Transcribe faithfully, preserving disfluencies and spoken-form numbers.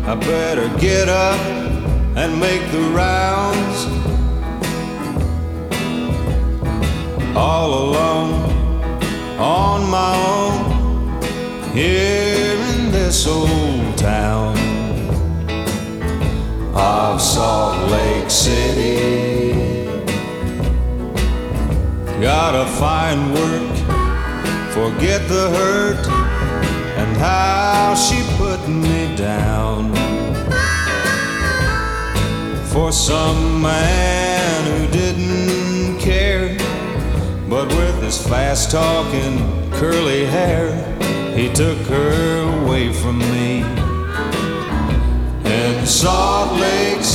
I better get up and make the rounds. All alone, on my own, here in this old town of Salt Lake City. Gotta find work, forget the hurt and how she put me down. For some man who didn't care, but with his fast-talking curly hair, he took her away from me. In Salt Lake